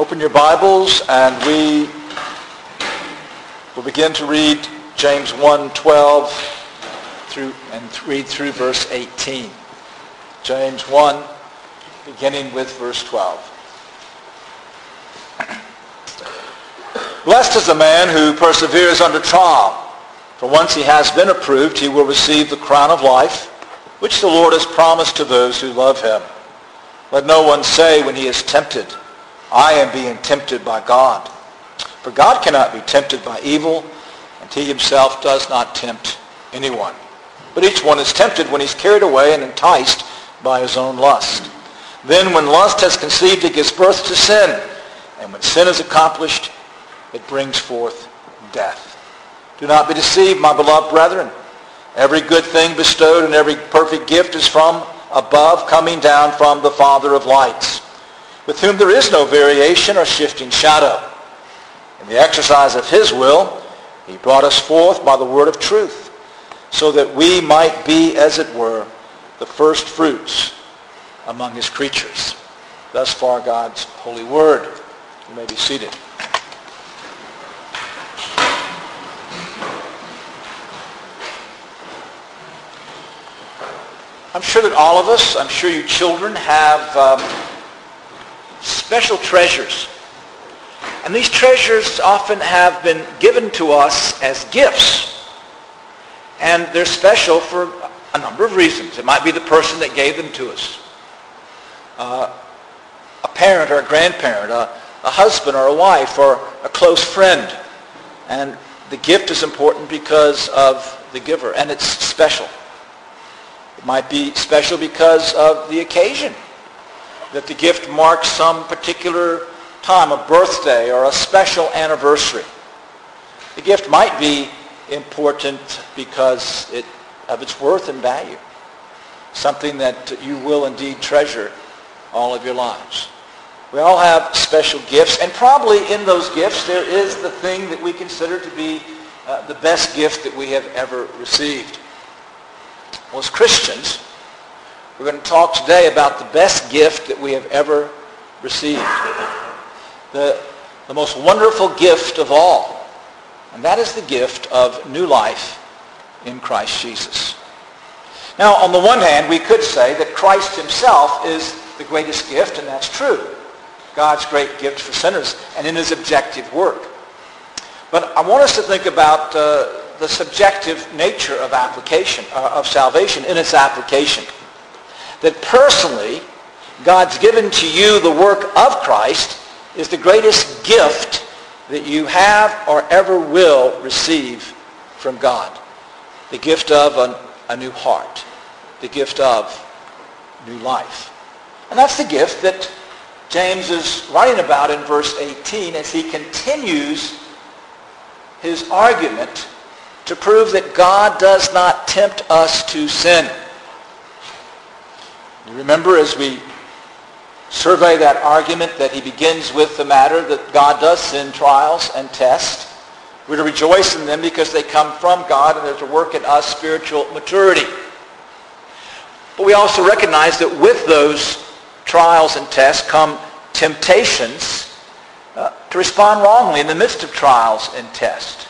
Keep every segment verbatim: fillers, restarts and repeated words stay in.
Open your Bibles and we will begin to read James one twelve through and read through verse eighteen. James one, beginning with verse twelve. Blessed is the man who perseveres under trial, for once he has been approved, he will receive the crown of life, which the Lord has promised to those who love him. Let no one say when he is tempted, I am being tempted by God. For God cannot be tempted by evil, and he himself does not tempt anyone. But each one is tempted when he's carried away and enticed by his own lust. Then when lust has conceived, it gives birth to sin. And when sin is accomplished, it brings forth death. Do not be deceived, my beloved brethren. Every good thing bestowed and every perfect gift is from above, coming down from the Father of lights, with whom there is no variation or shifting shadow. In the exercise of his will, he brought us forth by the word of truth, so that we might be, as it were, the first fruits among his creatures. Thus far, God's holy word. You may be seated. I'm sure that all of us, I'm sure you children, have um, special treasures. And these treasures often have been given to us as gifts. And they're special for a number of reasons. It might be the person that gave them to us. Uh, a parent or a grandparent, a, a husband or a wife or a close friend. And the gift is important because of the giver, and it's special. It might be special because of the occasion, that the gift marks some particular time, a birthday or a special anniversary. The gift might be important because it, of its worth and value, something that you will indeed treasure all of your lives. We all have special gifts, and probably in those gifts there is the thing that we consider to be uh, the best gift that we have ever received. Well, as Christians, we're going to talk today about the best gift that we have ever received. The, the most wonderful gift of all. And that is the gift of new life in Christ Jesus. Now, on the one hand, we could say that Christ himself is the greatest gift, and that's true. God's great gift for sinners and in his objective work. But I want us to think about uh, the subjective nature of application, uh, of salvation in its application. That personally, God's given to you the work of Christ is the greatest gift that you have or ever will receive from God. The gift of an, a new heart. The gift of new life. And that's the gift that James is writing about in verse eighteen as he continues his argument to prove that God does not tempt us to sin. You remember as we survey that argument that he begins with the matter that God does send trials and tests. We're to rejoice in them because they come from God and they're to work in us spiritual maturity. But we also recognize that with those trials and tests come temptations uh, to respond wrongly in the midst of trials and tests.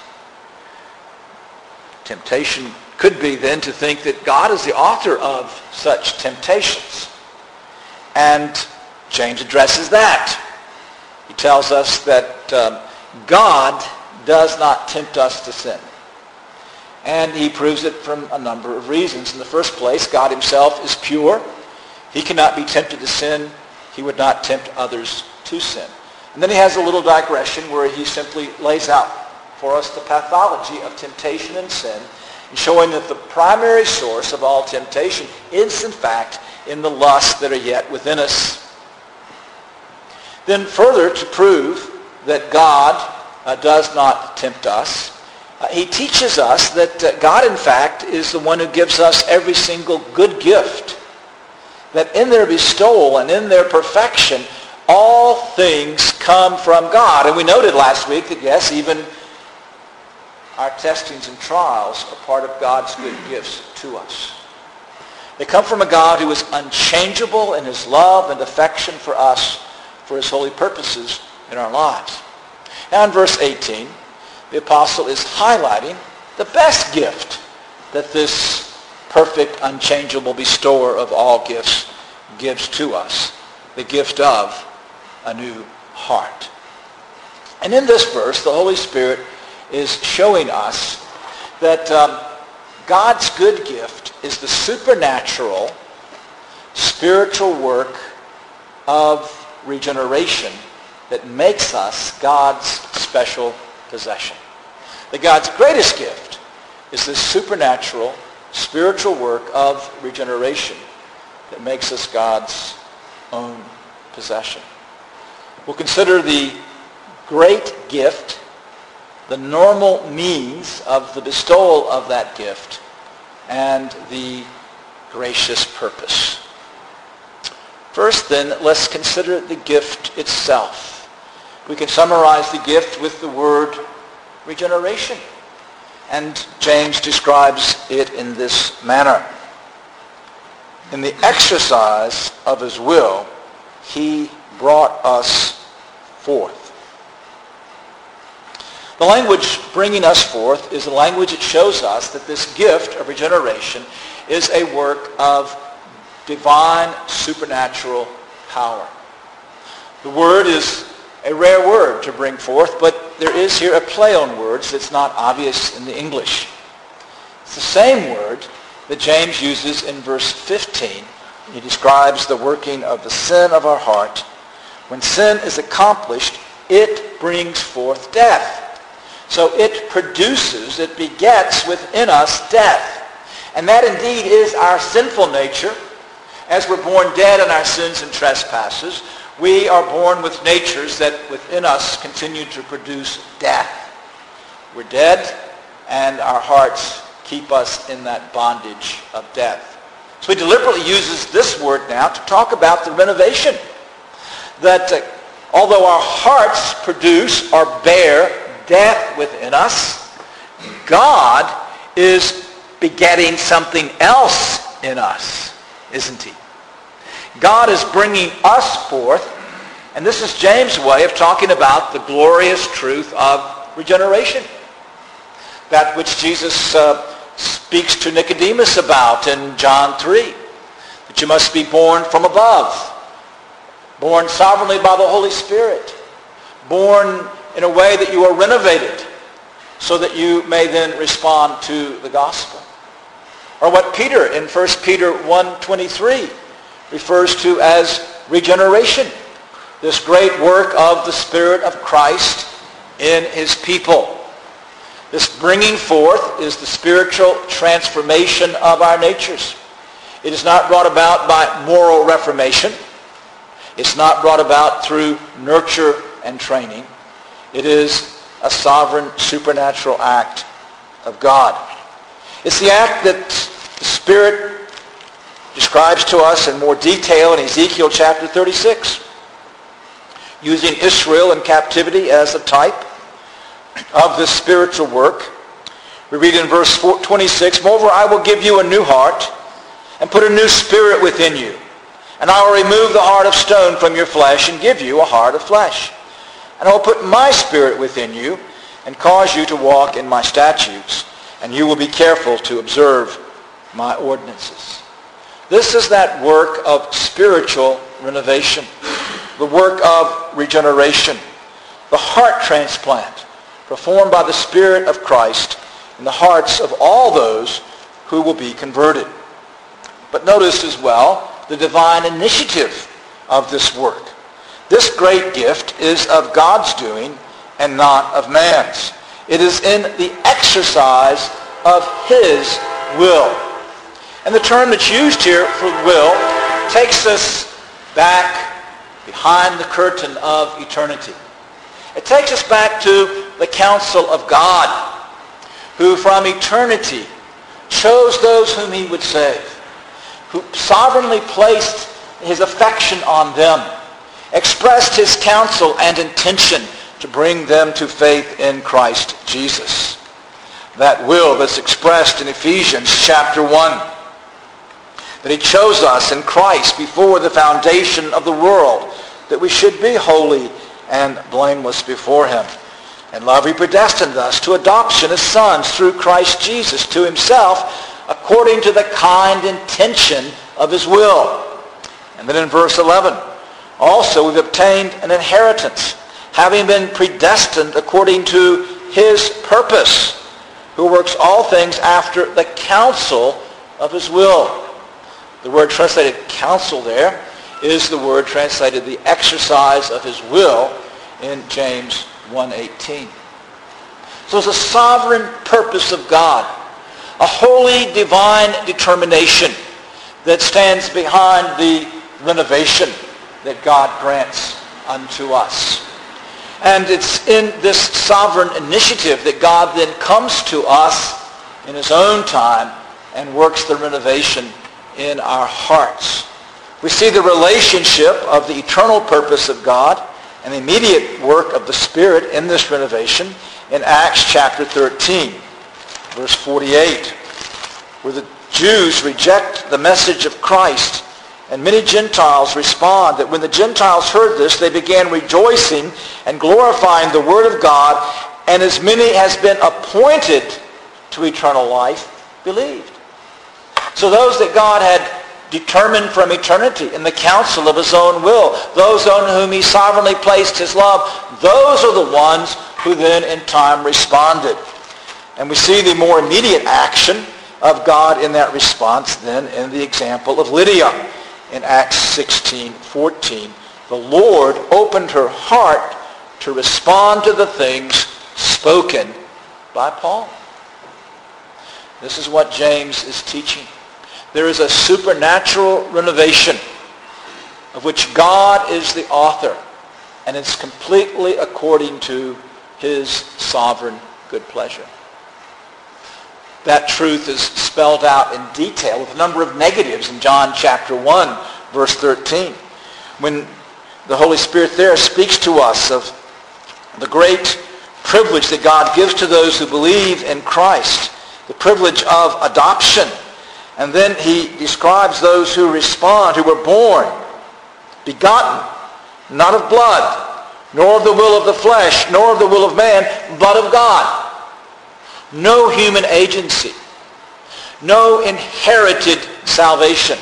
Temptation could be then to think that God is the author of such temptations. And James addresses that. He tells us that um, God does not tempt us to sin. And he proves it from a number of reasons. In the first place, God himself is pure. He cannot be tempted to sin. He would not tempt others to sin. And then he has a little digression where he simply lays out for us the pathology of temptation and sin, and showing that the primary source of all temptation is in fact in the lusts that are yet within us. Then further, to prove that God uh, does not tempt us, uh, he teaches us that uh, God in fact is the one who gives us every single good gift. That in their bestowal and in their perfection, all things come from God. And we noted last week that yes, even our testings and trials are part of God's good gifts to us. They come from a God who is unchangeable in his love and affection for us, for his holy purposes, in our lives. Now in verse eighteen, the apostle is highlighting the best gift that this perfect, unchangeable bestower of all gifts gives to us, the gift of a new heart. And in this verse, the Holy Spirit is showing us that um, God's good gift is the supernatural, spiritual work of regeneration that makes us God's special possession. That God's greatest gift is this supernatural, spiritual work of regeneration that makes us God's own possession. We'll consider the great gift, the normal means of the bestowal of that gift, and the gracious purpose. First, then, let's consider the gift itself. We can summarize the gift with the word regeneration. And James describes it in this manner. In the exercise of his will, he brought us forth. The language bringing us forth is a language that shows us that this gift of regeneration is a work of divine supernatural power. The word is a rare word to bring forth, but there is here a play on words that's not obvious in the English. It's the same word that James uses in verse fifteen. He describes the working of the sin of our heart. When sin is accomplished, it brings forth death. So it produces, it begets within us death. And that indeed is our sinful nature. As we're born dead in our sins and trespasses, we are born with natures that within us continue to produce death. We're dead, and our hearts keep us in that bondage of death. So he deliberately uses this word now to talk about the renovation. That uh, although our hearts produce or bear death within us, God is begetting something else in us, isn't he? God is bringing us forth, and this is James' way of talking about the glorious truth of regeneration. That which Jesus uh, speaks to Nicodemus about in John three, that you must be born from above, born sovereignly by the Holy Spirit, born in a way that you are renovated so that you may then respond to the gospel. Or what Peter in First Peter one twenty-three refers to as regeneration, this great work of the Spirit of Christ in his people. This bringing forth is the spiritual transformation of our natures. It is not brought about by moral reformation. It's not brought about through nurture and training. It is a sovereign supernatural act of God. It's the act that the Spirit describes to us in more detail in Ezekiel chapter thirty-six, using Israel in captivity as a type of this spiritual work. We read in verse twenty-six, "Moreover, I will give you a new heart and put a new spirit within you. And I will remove the heart of stone from your flesh and give you a heart of flesh. And I will put my spirit within you and cause you to walk in my statutes, and you will be careful to observe my ordinances." This is that work of spiritual renovation, the work of regeneration, the heart transplant performed by the Spirit of Christ in the hearts of all those who will be converted. But notice as well the divine initiative of this work. This great gift is of God's doing and not of man's. It is in the exercise of his will. And the term that's used here for will takes us back behind the curtain of eternity. It takes us back to the counsel of God, who from eternity chose those whom he would save, who sovereignly placed his affection on them, expressed his counsel and intention to bring them to faith in Christ Jesus. That will that's expressed in Ephesians chapter one, that he chose us in Christ before the foundation of the world, that we should be holy and blameless before him. In love he predestined us to adoption as sons through Christ Jesus to himself, according to the kind intention of his will. And then in verse eleven, also we've obtained an inheritance, having been predestined according to his purpose, who works all things after the counsel of his will. The word translated counsel there is the word translated the exercise of his will in James one eighteen. So it's a sovereign purpose of God, a holy divine determination that stands behind the renovation that God grants unto us. And it's in this sovereign initiative that God then comes to us in his own time and works the renovation in our hearts. We see the relationship of the eternal purpose of God and the immediate work of the Spirit in this renovation in Acts chapter thirteen, verse forty-eight, where the Jews reject the message of Christ and many Gentiles respond that when the Gentiles heard this, they began rejoicing and glorifying the word of God, and as many as been appointed to eternal life believed. So those that God had determined from eternity in the counsel of his own will, those on whom he sovereignly placed his love, those are the ones who then in time responded. And we see the more immediate action of God in that response then in the example of Lydia in Acts sixteen fourteen. The Lord opened her heart to respond to the things spoken by Paul. This is what James is teaching. There is a supernatural renovation of which God is the author, and it's completely according to his sovereign good pleasure. That truth is spelled out in detail with a number of negatives in John chapter one, verse thirteen, when the Holy Spirit there speaks to us of the great privilege that God gives to those who believe in Christ, the privilege of adoption. And then he describes those who respond, who were born, begotten, not of blood, nor of the will of the flesh, nor of the will of man, but of God. No human agency, no inherited salvation,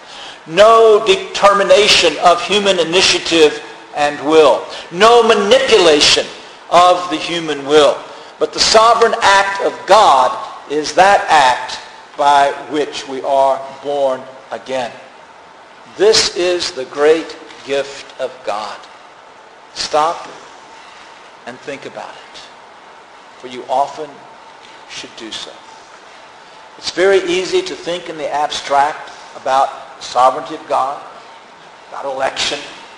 no determination of human initiative and will, no manipulation of the human will. But the sovereign act of God is that act by which we are born again. This is the great gift of God. Stop and think about it, for you often should do so. It's very easy to think in the abstract about the sovereignty of God, about election,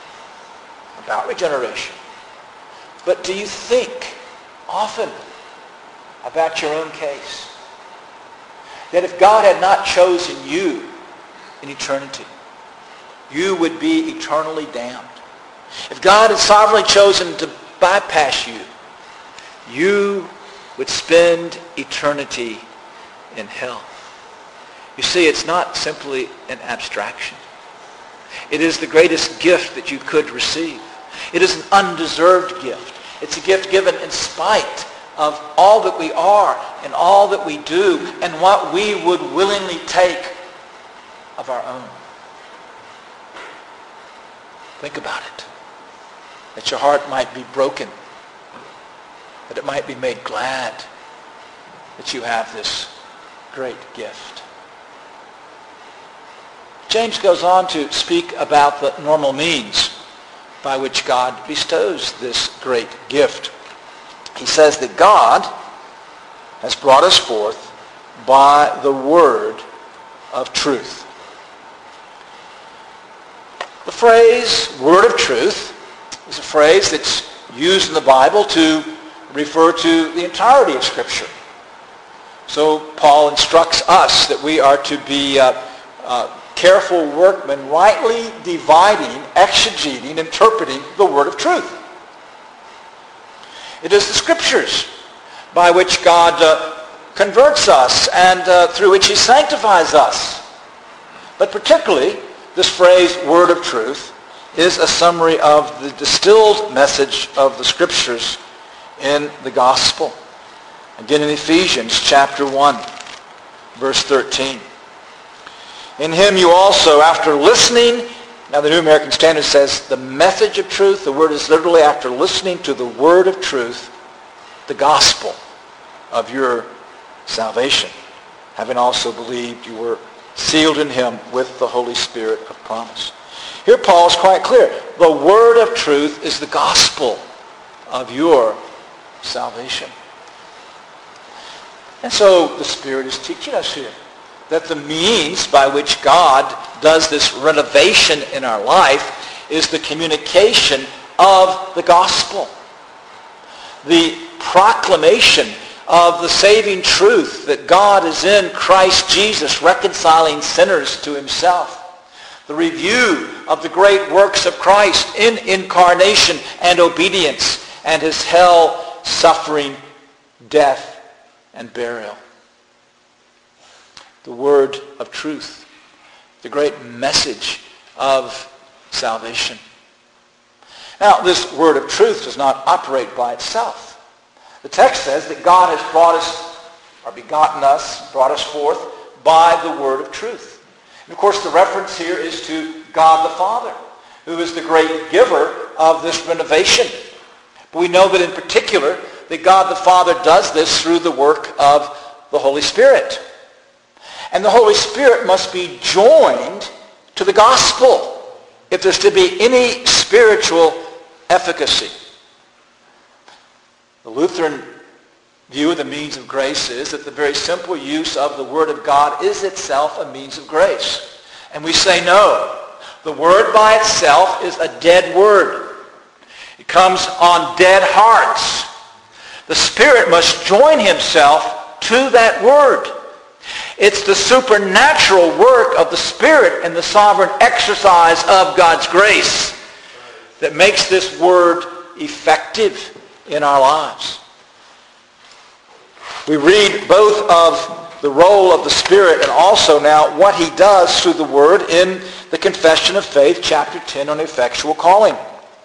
about regeneration. But do you think often about your own case? That if God had not chosen you in eternity, you would be eternally damned. If God had sovereignly chosen to bypass you, you would spend eternity in hell. You see, it's not simply an abstraction. It is the greatest gift that you could receive. It is an undeserved gift. It's a gift given in spite of all that we are and all that we do and what we would willingly take of our own. Think about it. That your heart might be broken. That it might be made glad that you have this great gift. James goes on to speak about the normal means by which God bestows this great gift. He says that God has brought us forth by the word of truth. The phrase word of truth is a phrase that's used in the Bible to refer to the entirety of Scripture. So Paul instructs us that we are to be uh, uh, careful workmen, rightly dividing, exegeting, interpreting the word of truth. It is the Scriptures by which God uh, converts us and uh, through which he sanctifies us. But particularly, this phrase, word of truth, is a summary of the distilled message of the Scriptures in the gospel. Again in Ephesians chapter one, verse thirteen. In him you also, after listening, now the New American Standard says the message of truth, the word is literally after listening to the word of truth, the gospel of your salvation, having also believed you were sealed in him with the Holy Spirit of promise. Here Paul is quite clear. The word of truth is the gospel of your salvation. And so the Spirit is teaching us here that the means by which God does this renovation in our life is the communication of the gospel. The proclamation of the saving truth that God is in Christ Jesus reconciling sinners to himself. The review of the great works of Christ in incarnation and obedience and his hell, suffering, death, and burial. The word of truth, the great message of salvation. Now, this word of truth does not operate by itself. The text says that God has brought us, or begotten us, brought us forth by the word of truth. And of course, the reference here is to God the Father, who is the great giver of this renovation. But we know that in particular, that God the Father does this through the work of the Holy Spirit. And the Holy Spirit must be joined to the gospel if there's to be any spiritual efficacy. The Lutheran view of the means of grace is that the very simple use of the Word of God is itself a means of grace. And we say no. The Word by itself is a dead word. It comes on dead hearts. The Spirit must join himself to that Word. It's the supernatural work of the Spirit and the sovereign exercise of God's grace that makes this Word effective in our lives. We read both of the role of the Spirit and also now what he does through the Word in the Confession of Faith, chapter ten, on effectual calling.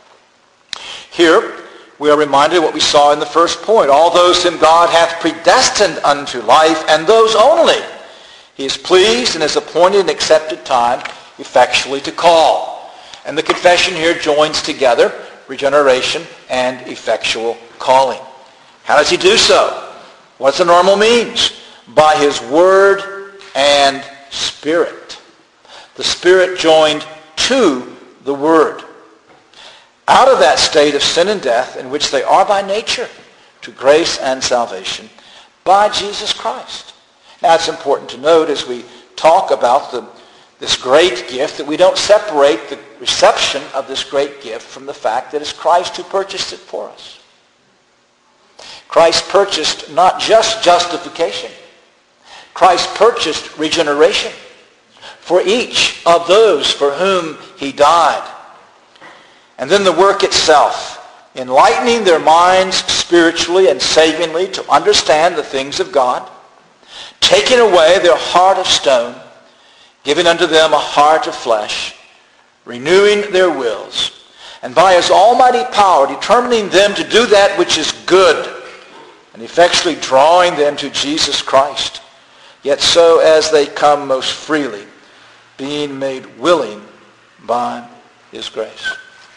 Here, we are reminded of what we saw in the first point. All those whom God hath predestined unto life, and those only he is pleased and has appointed an accepted time effectually to call. And the confession here joins together regeneration and effectual calling. How does he do so? What's the normal means? By his word and Spirit. The Spirit joined to the Word. Out of that state of sin and death in which they are by nature to grace and salvation by Jesus Christ. Now it's important to note as we talk about the, this great gift that we don't separate the reception of this great gift from the fact that it's Christ who purchased it for us. Christ purchased not just justification. Christ purchased regeneration for each of those for whom he died. And then the work itself, enlightening their minds spiritually and savingly to understand the things of God, taking away their heart of stone, giving unto them a heart of flesh, renewing their wills, and by his almighty power determining them to do that which is good, and effectually drawing them to Jesus Christ, yet so as they come most freely, being made willing by his grace.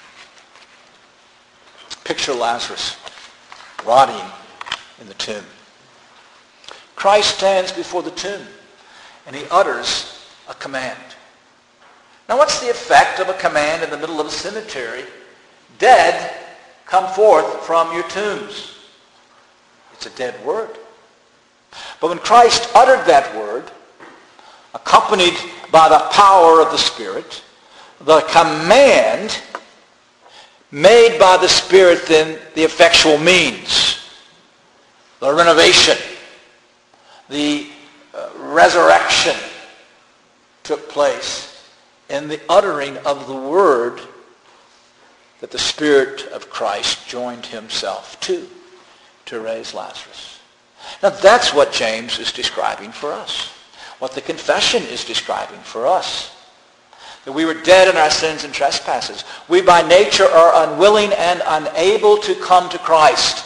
Picture Lazarus rotting in the tomb. Christ stands before the tomb and he utters a command. Now what's the effect of a command in the middle of a cemetery? Dead, come forth from your tombs. It's a dead word. But when Christ uttered that word, accompanied by the power of the Spirit, the command made by the Spirit then the effectual means, the renovation, the uh, resurrection took place in the uttering of the word that the Spirit of Christ joined himself to, to raise Lazarus. Now that's what James is describing for us, what the confession is describing for us. that we were dead in our sins and trespasses. We by nature are unwilling and unable to come to Christ.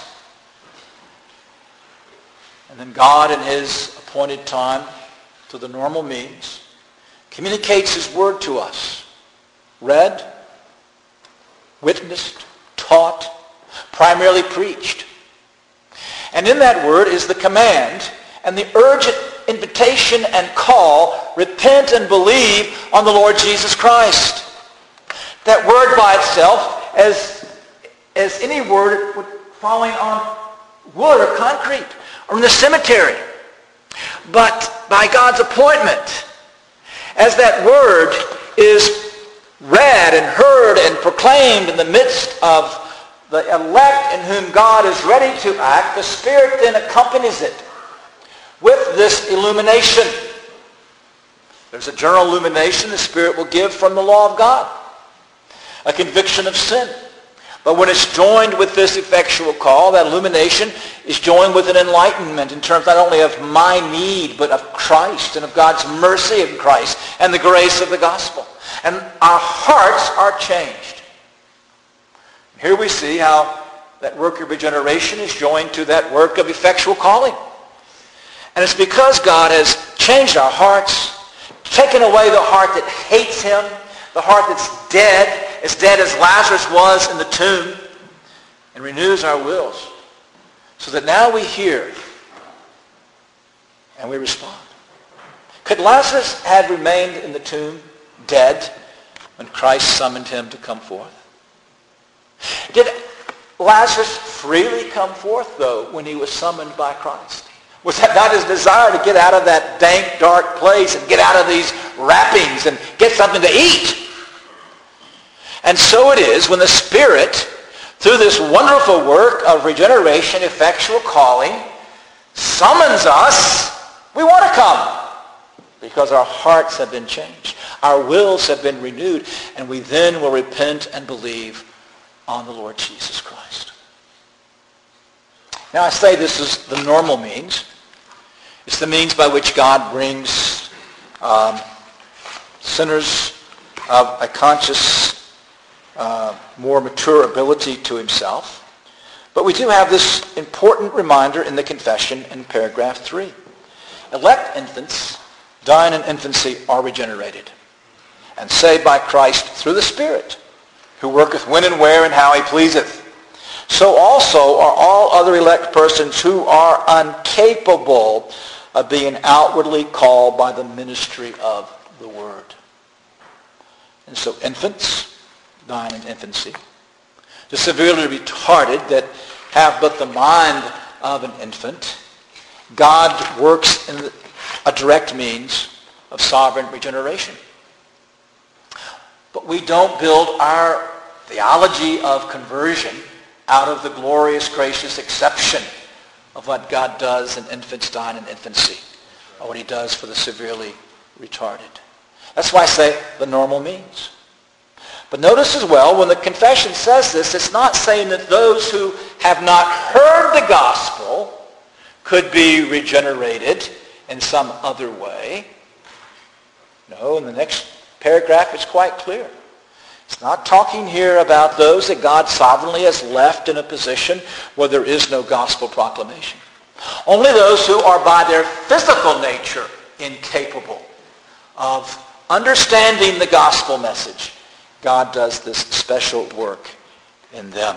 And then God in his appointed time, through the normal means, communicates his word to us. Read, witnessed, taught, primarily preached. And in that word is the command and the urgent invitation and call, repent and believe on the Lord Jesus Christ. That word by itself, as, as any word falling on wood or concrete or in the cemetery, but by God's appointment, as that word is read and heard and proclaimed in the midst of the elect in whom God is ready to act, the Spirit then accompanies it with this illumination. There's a general illumination the Spirit will give from the law of God, a conviction of sin. But when it's joined with this effectual call, that illumination is joined with an enlightenment in terms not only of my need, but of Christ and of God's mercy in Christ and the grace of the gospel. And our hearts are changed. Here we see how that work of regeneration is joined to that work of effectual calling. And it's because God has changed our hearts, taken away the heart that hates him, the heart that's dead, as dead as Lazarus was in the tomb, and renews our wills, so that now we hear and we respond. Could Lazarus have remained in the tomb dead when Christ summoned him to come forth? Did Lazarus freely come forth, though, when he was summoned by Christ? Was that not his desire to get out of that dank, dark place and get out of these wrappings and get something to eat? And so it is when the Spirit, through this wonderful work of regeneration, effectual calling, summons us, we want to come because our hearts have been changed. Our wills have been renewed, and we then will repent and believe on the Lord Jesus Christ. Now I say this is the normal means. It's the means by which God brings um, sinners of a conscious, uh, more mature ability to himself. But we do have this important reminder in the confession in paragraph three. Elect infants dying in infancy are regenerated and saved by Christ through the Spirit, who worketh when and where and how he pleaseth. So also are all other elect persons who are incapable of being outwardly called by the ministry of the word. And so infants dying in infancy, the severely retarded that have but the mind of an infant, God works in a direct means of sovereign regeneration. But we don't build our theology of conversion out of the glorious, gracious exception of what God does in infants dying in infancy, or what he does for the severely retarded. That's why I say the normal means. But notice as well, when the confession says this, it's not saying that those who have not heard the gospel could be regenerated in some other way. No, in the next paragraph it's quite clear. It's not talking here about those that God sovereignly has left in a position where there is no gospel proclamation. Only those who are by their physical nature incapable of understanding the gospel message. God does this special work in them.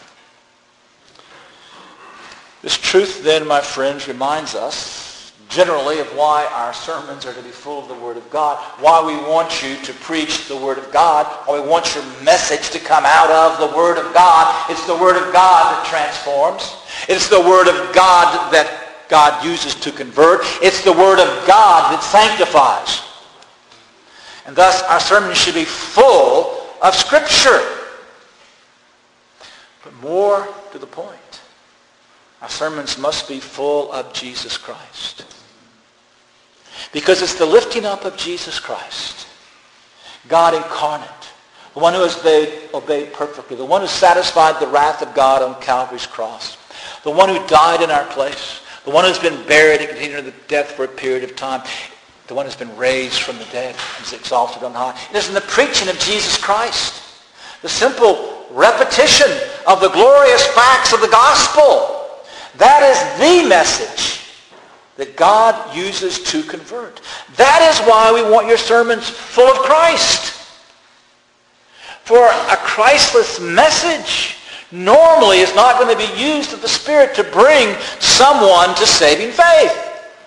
This truth then, my friends, reminds us generally of why our sermons are to be full of the Word of God, why we want you to preach the Word of God, why we want your message to come out of the Word of God. It's the Word of God that transforms. It's the Word of God that God uses to convert. It's the Word of God that sanctifies. And thus our sermons should be full of Scripture. But more to the point, our sermons must be full of Jesus Christ. Because it's the lifting up of Jesus Christ, God incarnate, the one who has obeyed, obeyed perfectly, the one who satisfied the wrath of God on Calvary's cross, the one who died in our place, the one who's been buried and continued to death for a period of time. the one who's been raised from the dead and is exalted on high. It is in the preaching of Jesus Christ, the simple repetition of the glorious facts of the gospel. That is the message that God uses to convert. That is why we want your sermons full of Christ. For a Christless message normally is not going to be used of the Spirit to bring someone to saving faith.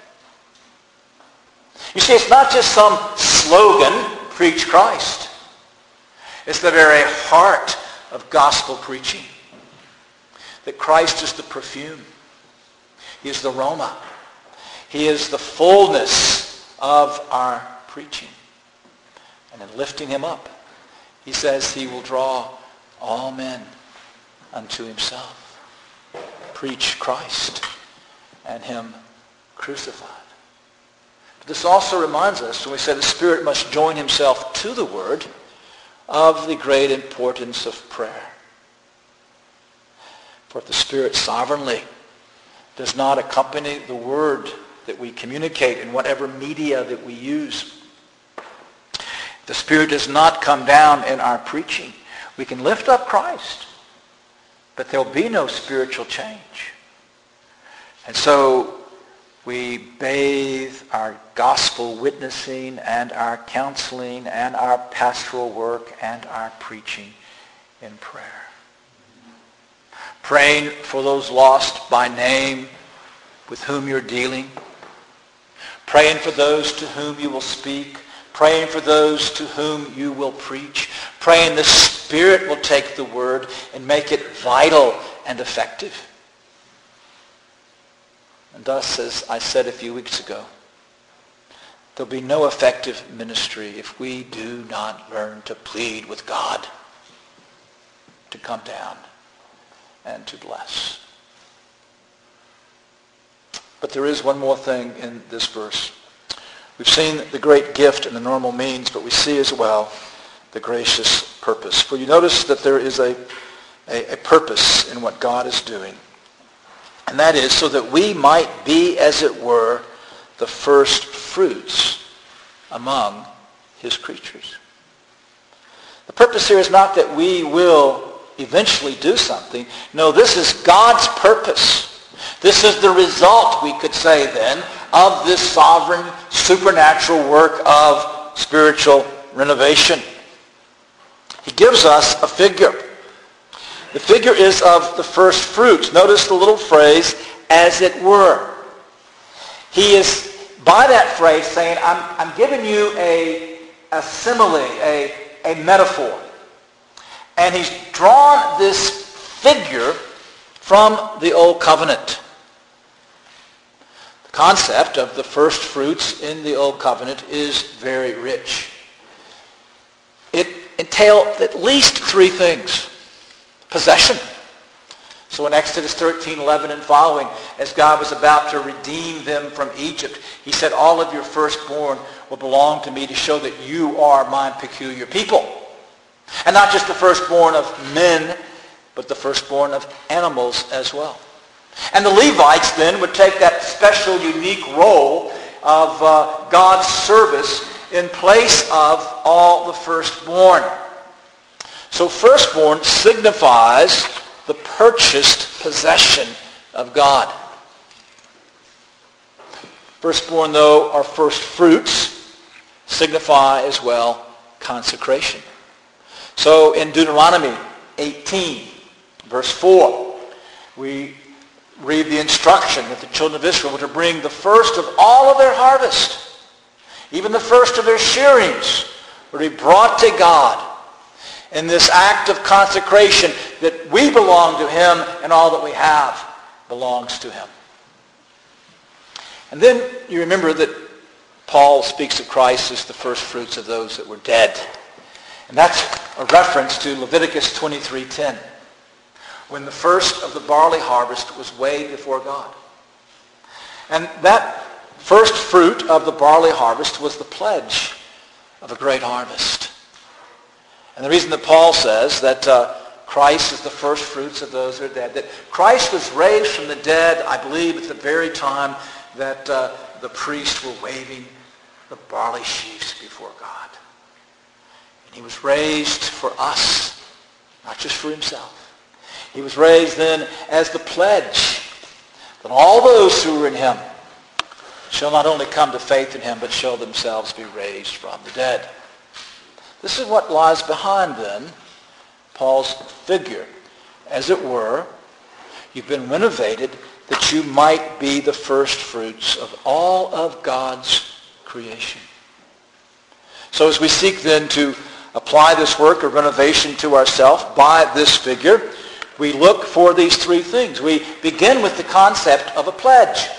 You see, it's not just some slogan, preach Christ. It's the very heart of gospel preaching. That Christ is the perfume. He is the aroma. He is the fullness of our preaching. And in lifting him up, he says he will draw all men unto himself. Preach Christ and him crucified. But this also reminds us, when we say the Spirit must join himself to the Word, of the great importance of prayer. For if the Spirit sovereignly does not accompany the Word that we communicate in whatever media that we use, if the Spirit does not come down in our preaching, we can lift up Christ, but there will be no spiritual change. And so we bathe our gospel witnessing and our counseling and our pastoral work and our preaching in prayer. Praying for those lost by name with whom you're dealing. Praying for those to whom you will speak. Praying for those to whom you will preach. Praying the Spirit will take the word and make it vital and effective. And thus, as I said a few weeks ago, there'll be no effective ministry if we do not learn to plead with God to come down and to bless. But there is one more thing in this verse. We've seen the great gift and the normal means, but we see as well the gracious purpose. For you notice that there is a, a, a purpose in what God is doing. And that is so that we might be, as it were, the first fruits among his creatures. The purpose here is not that we will eventually do something. No, this is God's purpose. This is the result, we could say then, of this sovereign, supernatural work of spiritual renovation. He gives us a figure. The figure is of the first fruits. Notice the little phrase, as it were. He is, by that phrase, saying, I'm, I'm giving you a, a simile, a, a metaphor. And he's drawn this figure from the Old Covenant. The concept of the first fruits in the Old Covenant is very rich. It entailed at least three things. Possession. So in Exodus thirteen, eleven and following, as God was about to redeem them from Egypt, he said, all of your firstborn will belong to me to show that you are my peculiar people. And not just the firstborn of men, but the firstborn of animals as well. And the Levites then would take that special, unique role of uh, God's service in place of all the firstborn. So firstborn signifies the purchased possession of God. Firstborn, though, or first fruits, signify as well consecration. So in Deuteronomy eighteen, verse four, we read the instruction that the children of Israel were to bring the first of all of their harvest, even the first of their shearings, were to be brought to God in this act of consecration, that we belong to him and all that we have belongs to him. And then you remember that Paul speaks of Christ as the first fruits of those that were dead. And that's a reference to Leviticus twenty-three ten, when the first of the barley harvest was weighed before God. And that first fruit of the barley harvest was the pledge of a great harvest. And the reason that Paul says that uh, Christ is the first fruits of those who are dead, that Christ was raised from the dead, I believe, at the very time that uh, the priests were waving the barley sheaves before God. And he was raised for us, not just for himself. He was raised then as the pledge that all those who are in him shall not only come to faith in him, but shall themselves be raised from the dead. This is what lies behind then Paul's figure. As it were, you've been renovated that you might be the first fruits of all of God's creation. So as we seek then to apply this work of renovation to ourselves by this figure, we look for these three things. We begin with the concept of a pledge.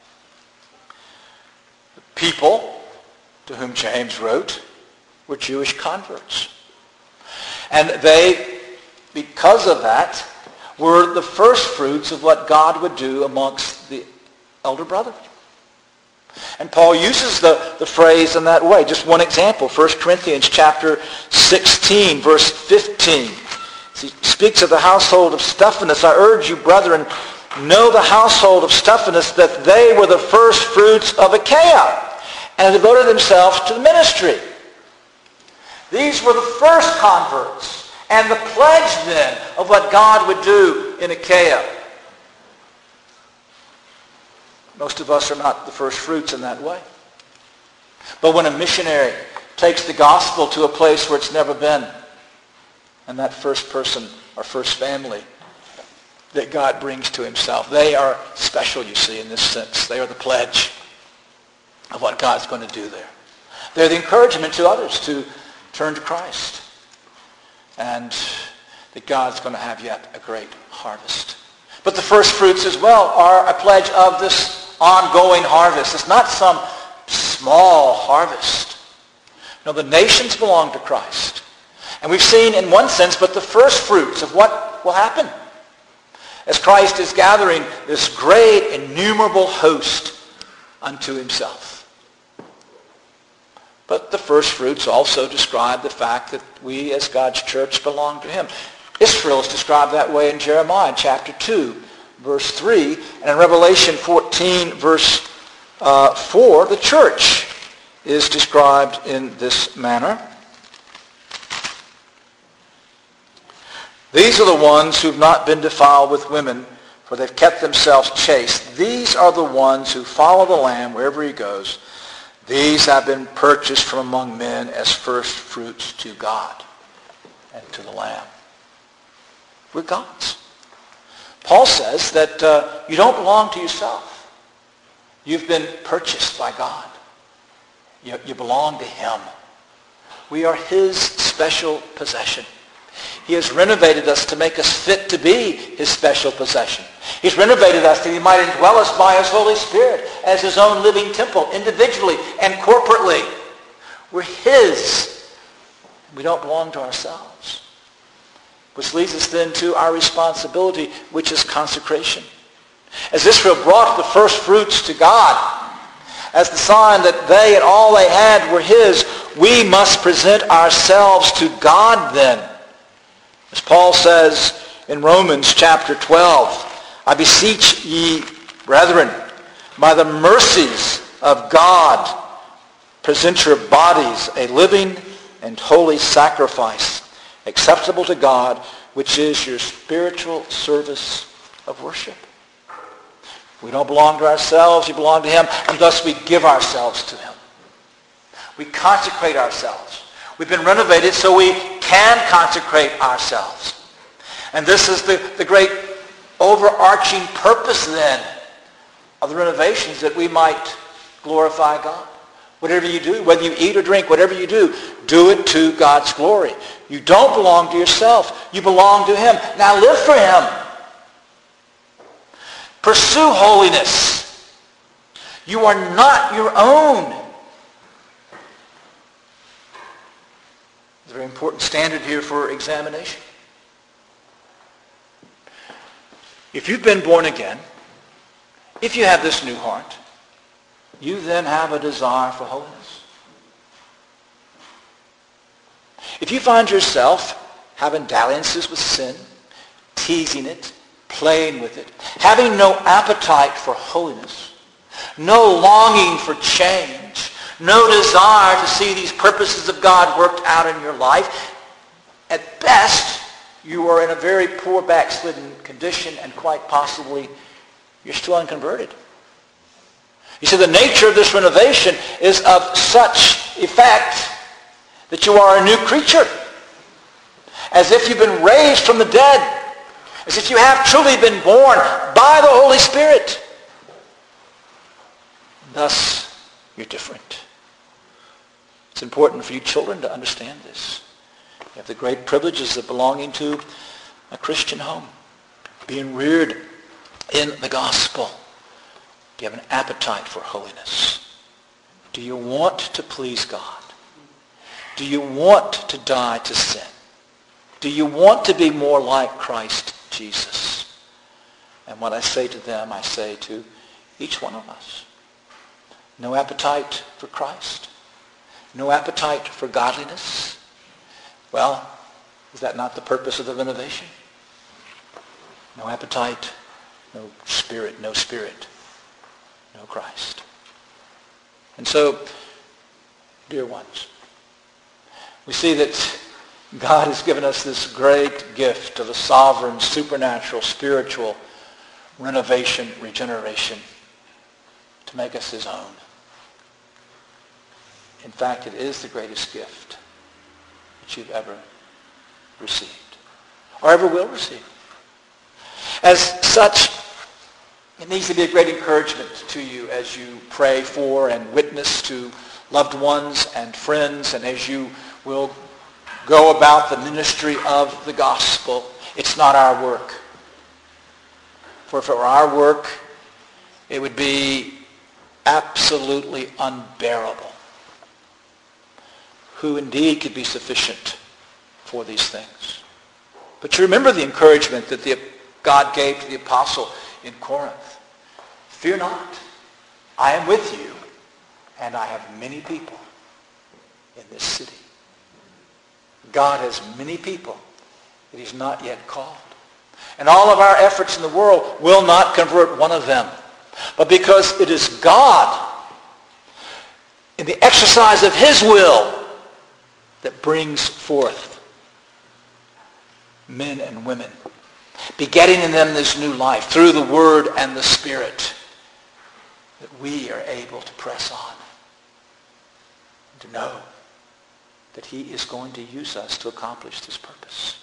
The people to whom James wrote were Jewish converts. And they, because of that, were the first fruits of what God would do amongst the elder brothers. And Paul uses the, the phrase in that way. Just one example, First Corinthians chapter sixteen, verse fifteen. He speaks of the household of Stephanas. I urge you, brethren, know the household of Stephanas, that they were the first fruits of Achaia, and devoted themselves to the ministry. These were the first converts, and the pledge then of what God would do in Achaia. Most of us are not the first fruits in that way. But when a missionary takes the gospel to a place where it's never been, and that first person or first family that God brings to himself, they are special, you see, in this sense. They are the pledge of what God's going to do there. They're the encouragement to others to turn to Christ, and that God's going to have yet a great harvest. But the first fruits as well are a pledge of this ongoing harvest. It's not some small harvest. No, the nations belong to Christ. And we've seen in one sense but the first fruits of what will happen as Christ is gathering this great innumerable host unto himself. But the first fruits also describe the fact that we as God's church belong to him. Israel is described that way in Jeremiah chapter two, verse three, and in Revelation fourteen, verse uh, four, the church is described in this manner. These are the ones who've not been defiled with women, for they've kept themselves chaste. These are the ones who follow the Lamb wherever he goes. These have been purchased from among men as first fruits to God and to the Lamb. We're God's. Paul says that uh, you don't belong to yourself. You've been purchased by God. You, you belong to him. We are his special possession. He has renovated us to make us fit to be his special possession. He's renovated us that he might indwell us by his Holy Spirit as his own living temple, individually and corporately. We're his. We don't belong to ourselves. Which leads us then to our responsibility, which is consecration. As Israel brought the first fruits to God, as the sign that they and all they had were his, we must present ourselves to God then. As Paul says in Romans chapter twelve, I beseech ye, brethren, by the mercies of God, present your bodies a living and holy sacrifice, acceptable to God, which is your spiritual service of worship. We don't belong to ourselves, we belong to him, and thus we give ourselves to him. We consecrate ourselves. We've been renovated so we can consecrate ourselves. And this is the, the great overarching purpose then of the renovations, that we might glorify God. Whatever you do, whether you eat or drink, whatever you do, do it to God's glory. You don't belong to yourself. You belong to him. Now live for him. Pursue holiness. You are not your own. It's a very important standard here for examination. If you've been born again, if you have this new heart, you then have a desire for holiness. If you find yourself having dalliances with sin, teasing it, playing with it, having no appetite for holiness, no longing for change, no desire to see these purposes of God worked out in your life, at best, you are in a very poor backslidden condition, and quite possibly you're still unconverted. You see, the nature of this renovation is of such effect that you are a new creature, as if you've been raised from the dead, as if you have truly been born by the Holy Spirit. Thus, you're different. It's important for you children to understand this. You have the great privileges of belonging to a Christian home, being reared in the gospel. Do you have an appetite for holiness? Do you want to please God? Do you want to die to sin? Do you want to be more like Christ Jesus? And what I say to them, I say to each one of us. No appetite for Christ? No appetite for godliness? Well, is that not the purpose of the renovation? No appetite, no spirit, no spirit, no Christ. And so, dear ones, we see that God has given us this great gift of a sovereign, supernatural, spiritual renovation, regeneration to make us his own. In fact, it is the greatest gift that you've ever received or ever will receive. As such, it needs to be a great encouragement to you as you pray for and witness to loved ones and friends, and as you will go about the ministry of the gospel. It's not our work. For if it were our work, it would be absolutely unbearable. Who indeed could be sufficient for these things? But you remember the encouragement that the, God gave to the apostle in Corinth. Fear not, I am with you, and I have many people in this city. God has many people that he's not yet called. And all of our efforts in the world will not convert one of them. But because it is God, in the exercise of his will, that brings forth men and women, begetting in them this new life through the Word and the Spirit, that we are able to press on, to know that he is going to use us to accomplish this purpose.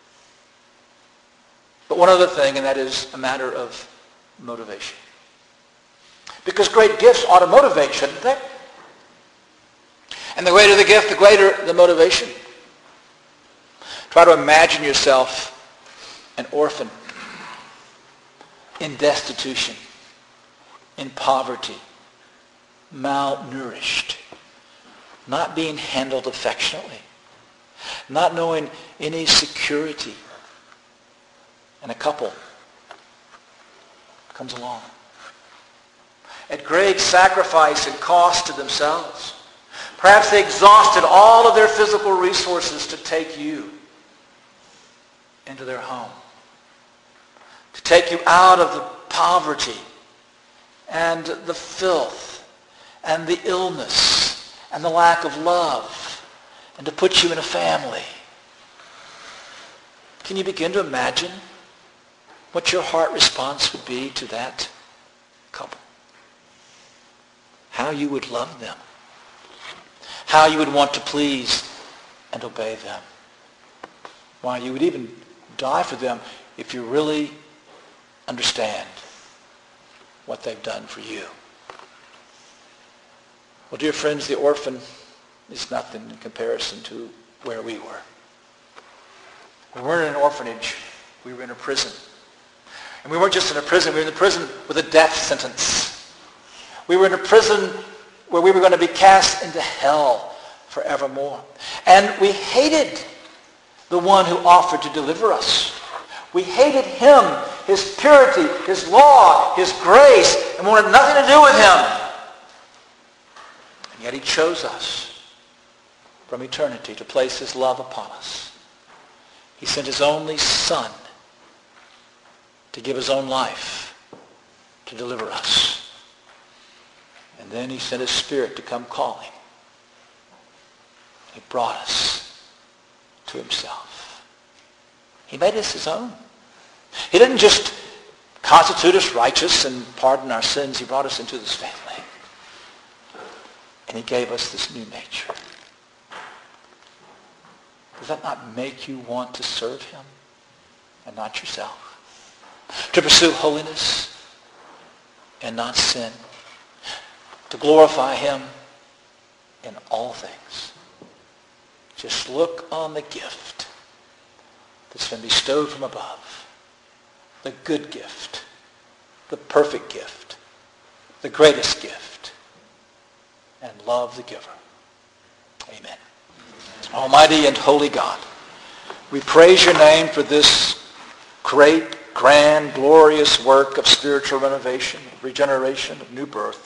But one other thing, and that is a matter of motivation. Because great gifts ought to motivate, shouldn't they? And the greater the gift, the greater the motivation. Try to imagine yourself an orphan in destitution, in poverty, malnourished, not being handled affectionately, not knowing any security. And a couple comes along at great sacrifice and cost to themselves. Perhaps they exhausted all of their physical resources to take you into their home, to take you out of the poverty and the filth and the illness and the lack of love, and to put you in a family. Can you begin to imagine what your heart response would be to that couple? How you would love them. How you would want to please and obey them. Why, you would even die for them if you really understand what they've done for you. Well, dear friends, the orphan is nothing in comparison to where we were. We weren't in an orphanage. We were in a prison. And we weren't just in a prison. We were in a prison with a death sentence. We were in a prison where we were going to be cast into hell forevermore. And we hated the one who offered to deliver us. We hated him, his purity, his law, his grace, and wanted nothing to do with him. And yet he chose us from eternity to place his love upon us. He sent his only Son to give his own life to deliver us. And then he sent his Spirit to come calling. He brought us to himself. He made us his own. He didn't just constitute us righteous and pardon our sins. He brought us into this family. And he gave us this new nature. Does that not make you want to serve him and not yourself? To pursue holiness and not sin. To glorify him in all things. Just look on the gift that's been bestowed from above. The good gift. The perfect gift. The greatest gift. And love the giver. Amen. Almighty and holy God, we praise your name for this great, grand, glorious work of spiritual renovation, of regeneration, of new birth.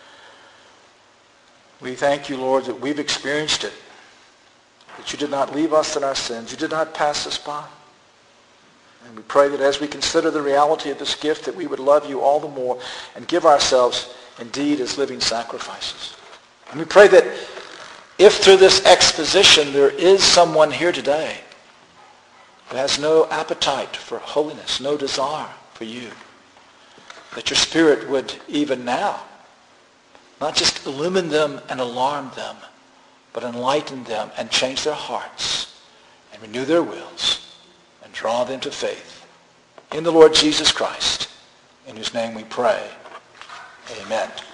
We thank you, Lord, that we've experienced it, that you did not leave us in our sins. You did not pass us by. And we pray that as we consider the reality of this gift, that we would love you all the more and give ourselves indeed as living sacrifices. And we pray that if through this exposition there is someone here today who has no appetite for holiness, no desire for you, that your Spirit would even now not just illumine them and alarm them, but enlighten them and change their hearts and renew their wills and draw them to faith in the Lord Jesus Christ, in whose name we pray. Amen.